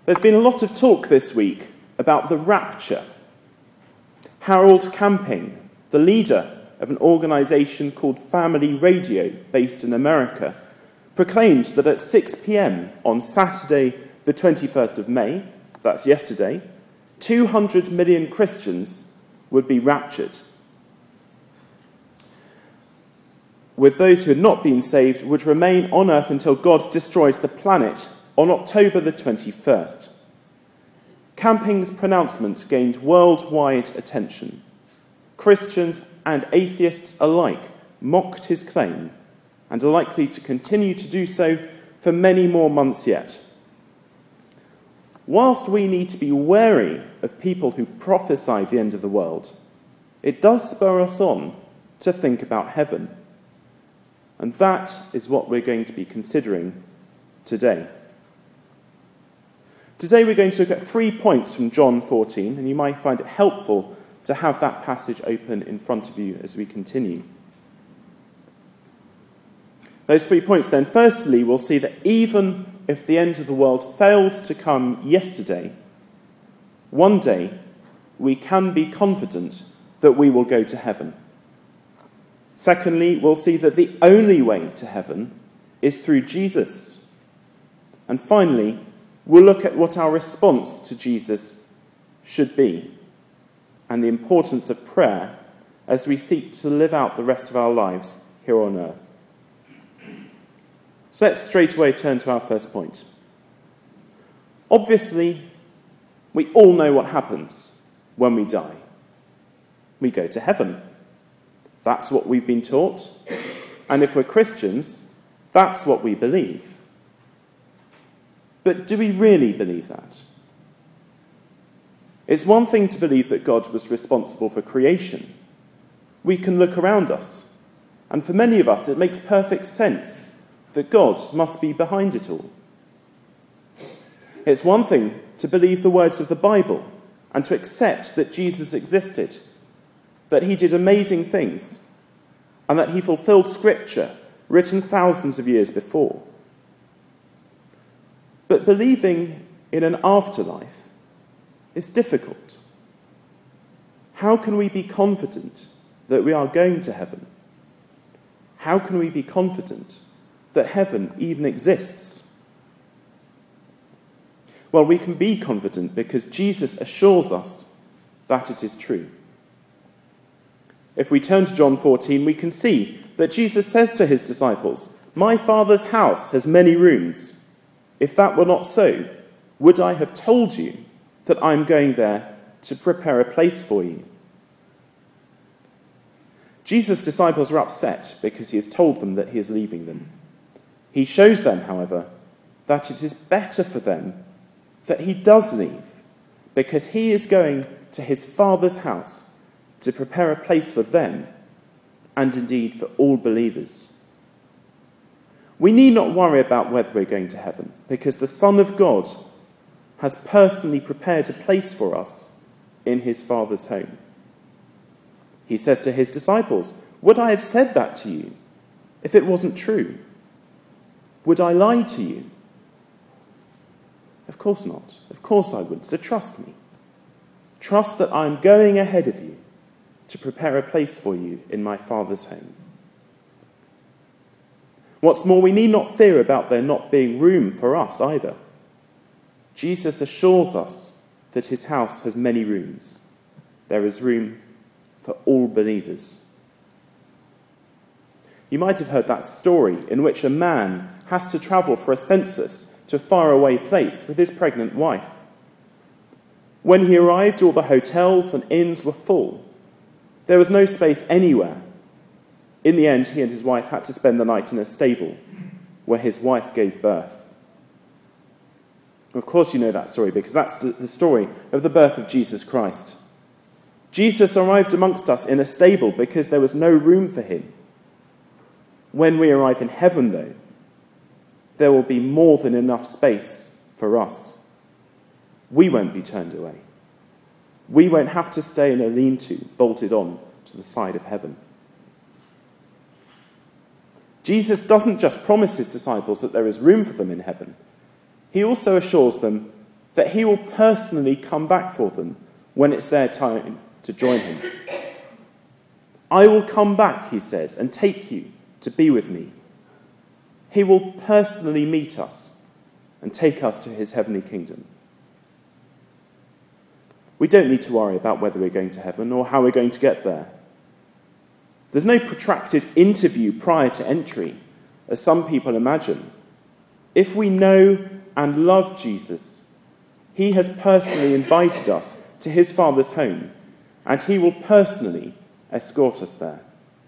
There's been a lot of talk this week about the rapture. Harold Camping, the leader of an organisation called Family Radio based in America, proclaimed that at 6 p.m. on Saturday the 21st of May, that's yesterday, 200 million Christians would be raptured, with those who had not been saved would remain on earth until God destroys the planet on October the 21st. Camping's pronouncement gained worldwide attention. Christians and atheists alike mocked his claim and are likely to continue to do so for many more months yet. Whilst we need to be wary of people who prophesy the end of the world, it does spur us on to think about heaven. And that is what we're going to be considering today. Today we're going to look at 3 points from John 14, and you might find it helpful to have that passage open in front of you as we continue. Those 3 points then, firstly, we'll see that even if the end of the world failed to come yesterday, one day we can be confident that we will go to heaven. Secondly, we'll see that the only way to heaven is through Jesus. And finally, we'll look at what our response to Jesus should be and the importance of prayer as we seek to live out the rest of our lives here on earth. So let's straight away turn to our first point. Obviously, we all know what happens when we die. We go to heaven. That's what we've been taught. And if we're Christians, that's what we believe. But do we really believe that? It's one thing to believe that God was responsible for creation. We can look around us, and for many of us it makes perfect sense that God must be behind it all. It's one thing to believe the words of the Bible and to accept that Jesus existed, that he did amazing things, and that he fulfilled Scripture written thousands of years before. But believing in an afterlife is difficult. How can we be confident that we are going to heaven? How can we be confident that heaven even exists? Well, we can be confident because Jesus assures us that it is true. If we turn to John 14, we can see that Jesus says to his disciples, "My Father's house has many rooms. If that were not so, would I have told you that I'm going there to prepare a place for you?" Jesus' disciples are upset because he has told them that he is leaving them. He shows them, however, that it is better for them that he does leave, because he is going to his Father's house to prepare a place for them, and indeed for all believers. We need not worry about whether we're going to heaven, because the Son of God has personally prepared a place for us in his Father's home. He says to his disciples, "Would I have said that to you if it wasn't true? Would I lie to you?" Of course not. Of course I wouldn't. So trust me. Trust that I'm going ahead of you to prepare a place for you in my Father's home. What's more, we need not fear about there not being room for us either. Jesus assures us that his house has many rooms. There is room for all believers. You might have heard that story in which a man has to travel for a census to a faraway place with his pregnant wife. When he arrived, all the hotels and inns were full. There was no space anywhere. In the end, he and his wife had to spend the night in a stable where his wife gave birth. Of course you know that story, because that's the story of the birth of Jesus Christ. Jesus arrived amongst us in a stable because there was no room for him. When we arrive in heaven, though, there will be more than enough space for us. We won't be turned away. We won't have to stay in a lean-to bolted on to the side of heaven. Jesus doesn't just promise his disciples that there is room for them in heaven. He also assures them that he will personally come back for them when it's their time to join him. I will come back, he says, and take you to be with me. He will personally meet us and take us to his heavenly kingdom. We don't need to worry about whether we're going to heaven or how we're going to get there. There's no protracted interview prior to entry, as some people imagine. If we know and love Jesus, he has personally invited us to his Father's home, and he will personally escort us there.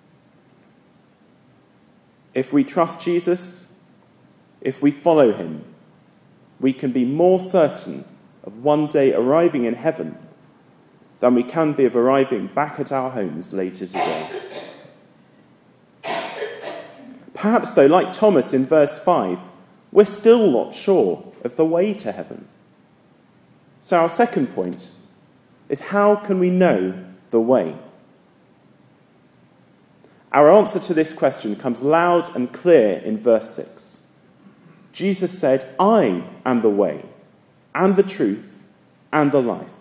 If we trust Jesus, if we follow him, we can be more certain of one day arriving in heaven than we can be of arriving back at our homes later today. Perhaps, though, like Thomas in verse 5, we're still not sure of the way to heaven. So our second point is, how can we know the way? Our answer to this question comes loud and clear in verse 6. Jesus said, I am the way, and the truth, and the life.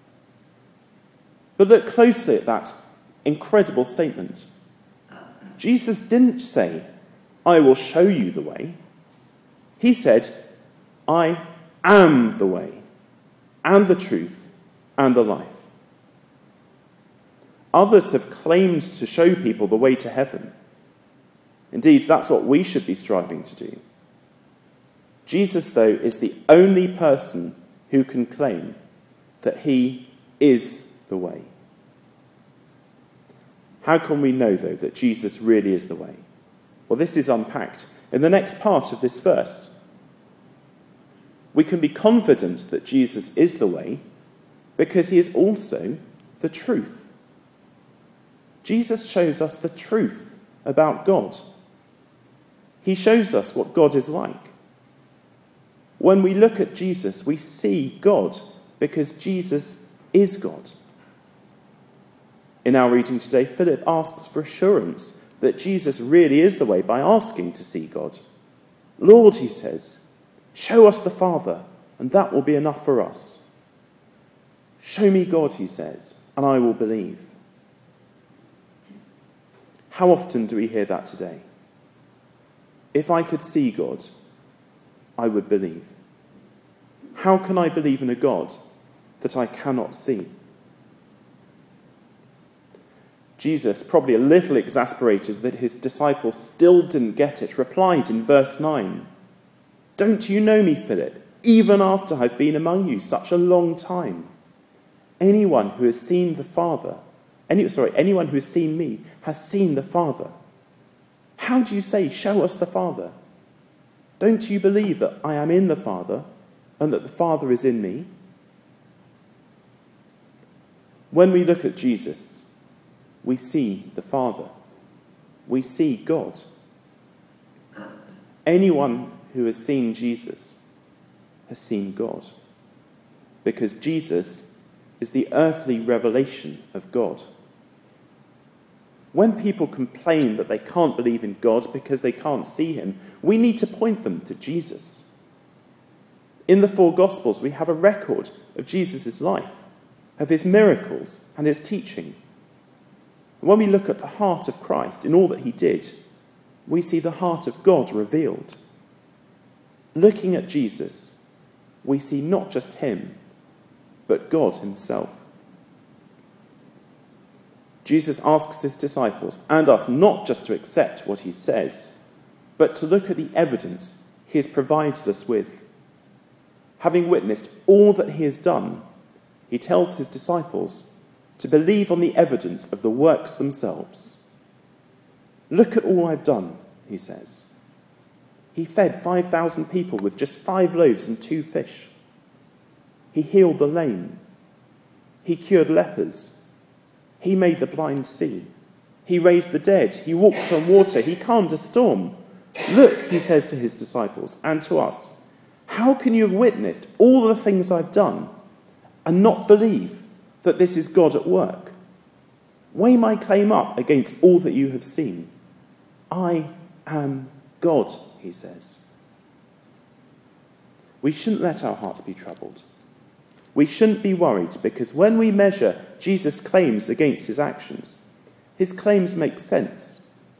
But look closely at that incredible statement. Jesus didn't say, I will show you the way. He said, I am the way, and the truth, and the life. Others have claimed to show people the way to heaven. Indeed, that's what we should be striving to do. Jesus, though, is the only person who can claim that he is the way. How can we know, though, that Jesus really is the way? Well, this is unpacked in the next part of this verse. We can be confident that Jesus is the way because he is also the truth. Jesus shows us the truth about God. He shows us what God is like. When we look at Jesus, we see God because Jesus is God. In our reading today, Philip asks for assurance that Jesus really is the way by asking to see God. Lord, he says, show us the Father, and that will be enough for us. Show me God, he says, and I will believe. How often do we hear that today? If I could see God, I would believe. How can I believe in a God that I cannot see? Jesus, probably a little exasperated that his disciples still didn't get it, replied in verse 9, Don't you know me, Philip, even after I've been among you such a long time? Anyone who has seen the Father, anyone who has seen me has seen the Father. How do you say, show us the Father? Don't you believe that I am in the Father and that the Father is in me? When we look at Jesus, we see the Father. We see God. Anyone who has seen Jesus has seen God, because Jesus is the earthly revelation of God. When people complain that they can't believe in God because they can't see him, we need to point them to Jesus. In the four Gospels, we have a record of Jesus' life, of his miracles and his teaching. When we look at the heart of Christ in all that he did, we see the heart of God revealed. Looking at Jesus, we see not just him, but God himself. Jesus asks his disciples and us not just to accept what he says, but to look at the evidence he has provided us with. Having witnessed all that he has done, he tells his disciples to believe on the evidence of the works themselves. Look at all I've done, he says. He fed 5,000 people with just 5 loaves and 2 fish. He healed the lame. He cured lepers. He made the blind see. He raised the dead. He walked on water. He calmed a storm. Look, he says to his disciples and to us, how can you have witnessed all the things I've done and not believe that this is God at work? Weigh my claim up against all that you have seen. I am God, he says. We shouldn't let our hearts be troubled. we shouldn't be worried, because when we measure Jesus' claims against his actions, his claims make sense.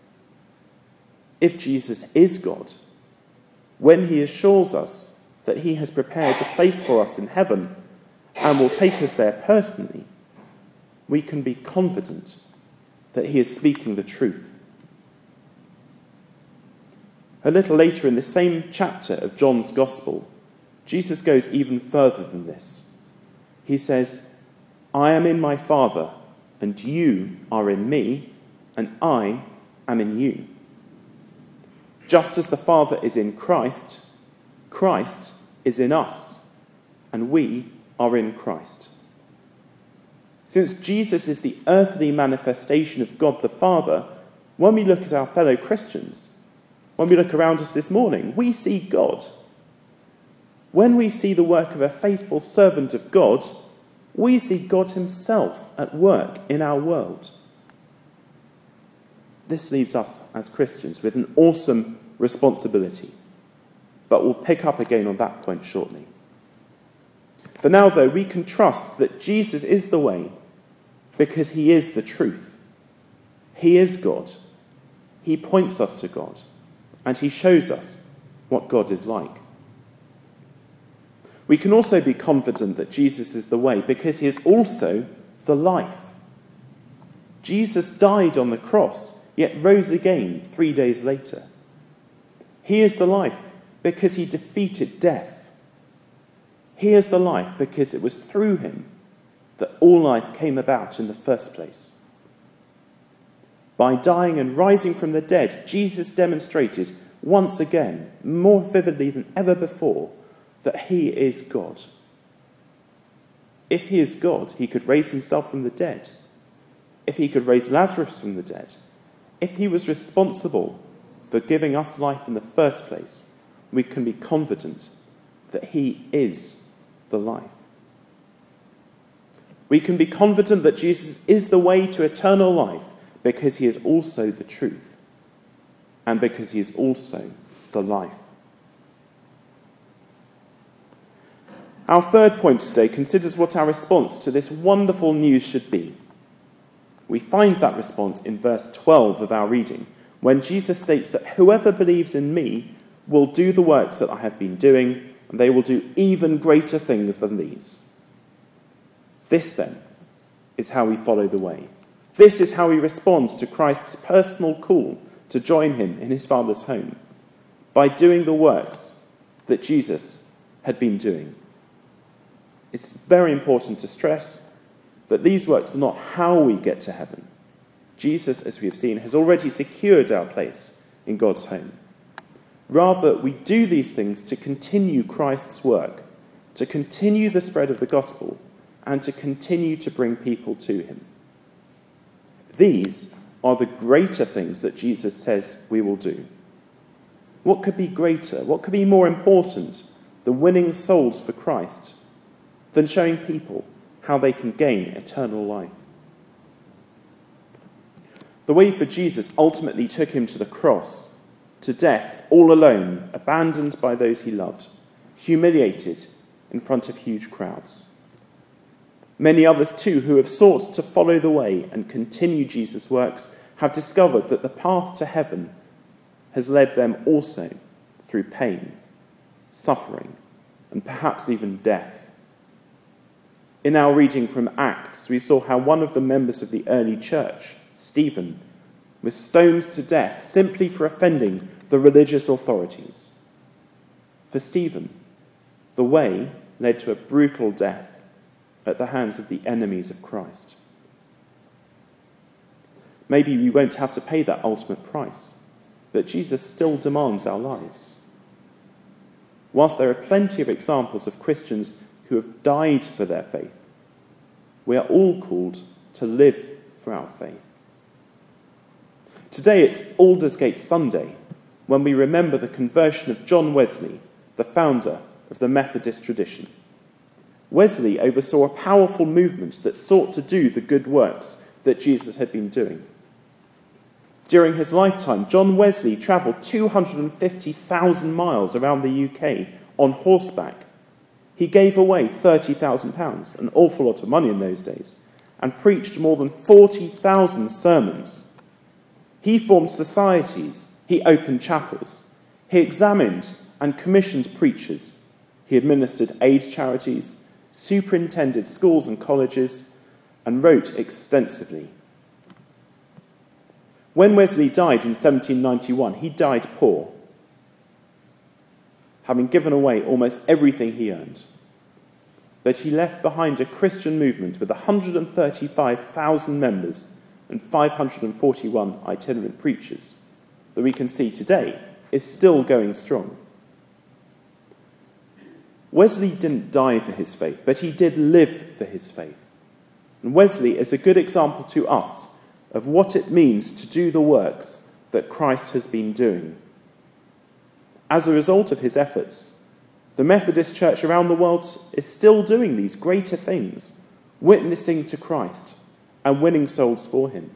If Jesus is God, when he assures us that he has prepared a place for us in heaven and will take us there personally, we can be confident that he is speaking the truth. A little later in the same chapter of John's Gospel, Jesus goes even further than this. He says, "I am in my Father, and you are in me, and I am in you. Just as the Father is in Christ, Christ is in us, and we are in Christ." Since Jesus is the earthly manifestation of God the Father, when we look at our fellow Christians, when we look around us this morning, we see God. When we see the work of a faithful servant of God, we see God himself at work in our world. This leaves us as Christians with an awesome responsibility, but we'll pick up again on that point shortly. For now, though, we can trust that Jesus is the way because he is the truth. He is God. He points us to God, and he shows us what God is like. We can also be confident that Jesus is the way because he is also the life. Jesus died on the cross, yet rose again 3 days later. He is the life because he defeated death. He is the life because it was through him that all life came about in the first place. By dying and rising from the dead, Jesus demonstrated once again, more vividly than ever before, that he is God. If he is God, he could raise himself from the dead. If he could raise Lazarus from the dead, if he was responsible for giving us life in the first place, we can be confident that he is the life. We can be confident that Jesus is the way to eternal life because he is also the truth and because he is also the life. Our third point today considers what our response to this wonderful news should be. We find that response in verse 12 of our reading, when Jesus states that whoever believes in me will do the works that I have been doing, and they will do even greater things than these. This, then, is how we follow the way. This is how we respond to Christ's personal call to join him in his Father's home, by doing the works that Jesus had been doing. It's very important to stress that these works are not how we get to heaven. Jesus, as we have seen, has already secured our place in God's home. Rather, we do these things to continue Christ's work, to continue the spread of the gospel, and to continue to bring people to him. These are the greater things that Jesus says we will do. What could be greater? What could be more important than winning souls for Christ, than showing people how they can gain eternal life? The way for Jesus ultimately took him to the cross, to death, all alone, abandoned by those he loved, humiliated in front of huge crowds. Many others too, who have sought to follow the way and continue Jesus' works, have discovered that the path to heaven has led them also through pain, suffering, and perhaps even death. In our reading from Acts, we saw how one of the members of the early church, Stephen, was stoned to death simply for offending the religious authorities. For Stephen, the way led to a brutal death at the hands of the enemies of Christ. Maybe we won't have to pay that ultimate price, but Jesus still demands our lives. Whilst there are plenty of examples of Christians who have died for their faith, we are all called to live for our faith. Today it's Aldersgate Sunday, when we remember the conversion of John Wesley, the founder of the Methodist tradition. Wesley oversaw a powerful movement that sought to do the good works that Jesus had been doing. During his lifetime, John Wesley travelled 250,000 miles around the UK on horseback, He gave away £30,000, an awful lot of money in those days, and preached more than 40,000 sermons. He formed societies. He opened chapels. He examined and commissioned preachers. He administered AIDS charities, superintended schools and colleges, and wrote extensively. When Wesley died in 1791, he died poor, having given away almost everything he earned. But he left behind a Christian movement with 135,000 members and 541 itinerant preachers that we can see today is still going strong. Wesley didn't die for his faith, but he did live for his faith. And Wesley is a good example to us of what it means to do the works that Christ has been doing. As a result of his efforts, the Methodist Church around the world is still doing these greater things, witnessing to Christ and winning souls for him.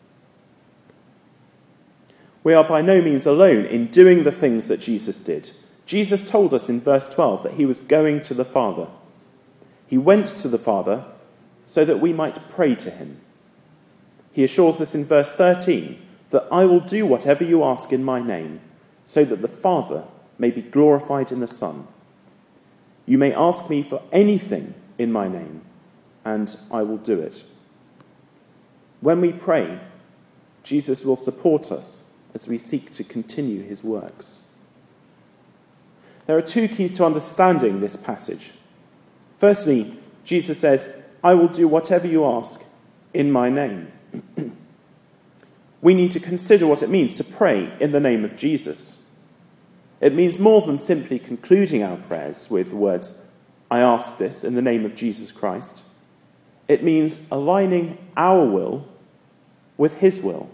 We are by no means alone in doing the things that Jesus did. Jesus told us in verse 12 that he was going to the Father. He went to the Father so that we might pray to him. He assures us in verse 13 that I will do whatever you ask in my name, so that the Father may be glorified in the Son. You may ask me for anything in my name, and I will do it. When we pray, Jesus will support us as we seek to continue his works. There are two keys to understanding this passage. Firstly, Jesus says, I will do whatever you ask in my name. We need to consider what it means to pray in the name of Jesus. It means more than simply concluding our prayers with the words, I ask this in the name of Jesus Christ. It means aligning our will with his will.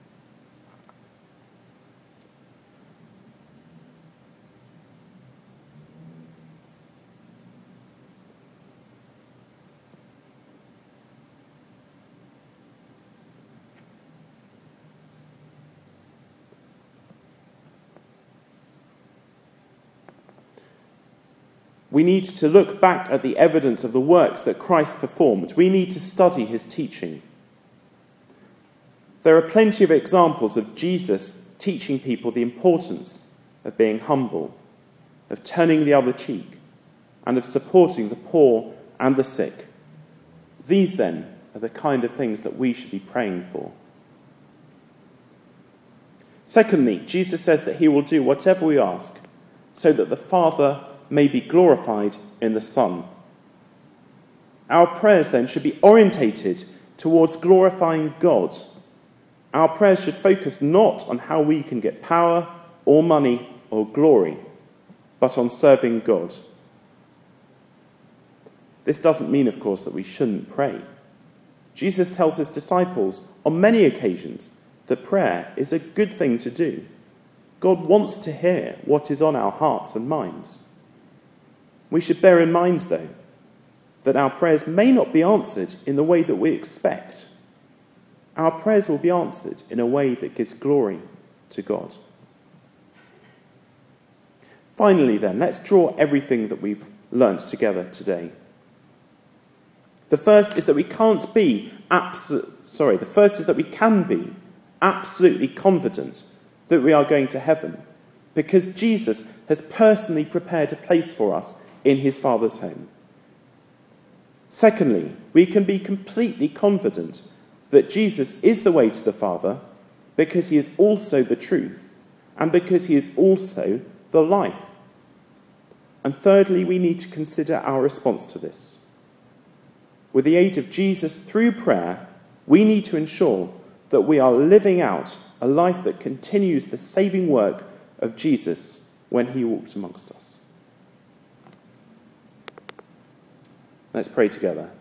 We need to look back at the evidence of the works that Christ performed. We need to study his teaching. There are plenty of examples of Jesus teaching people the importance of being humble, of turning the other cheek, and of supporting the poor and the sick. These, then, are the kind of things that we should be praying for. Secondly, Jesus says that he will do whatever we ask, so that the Father may be glorified in the Son. Our prayers then should be orientated towards glorifying God. Our prayers should focus not on how we can get power or money or glory, but on serving God. This doesn't mean, of course, that we shouldn't pray. Jesus tells his disciples on many occasions that prayer is a good thing to do. God wants to hear what is on our hearts and minds. We should bear in mind, though, that our prayers may not be answered in the way that we expect. Our prayers will be answered in a way that gives glory to God. Finally, then, let's draw everything that we've learnt together today. The first is that we can be absolutely confident that we are going to heaven, because Jesus has personally prepared a place for us in his Father's home. Secondly, we can be completely confident that Jesus is the way to the Father because he is also the truth and because he is also the life. And thirdly, we need to consider our response to this. With the aid of Jesus through prayer, we need to ensure that we are living out a life that continues the saving work of Jesus when he walked amongst us. Let's pray together.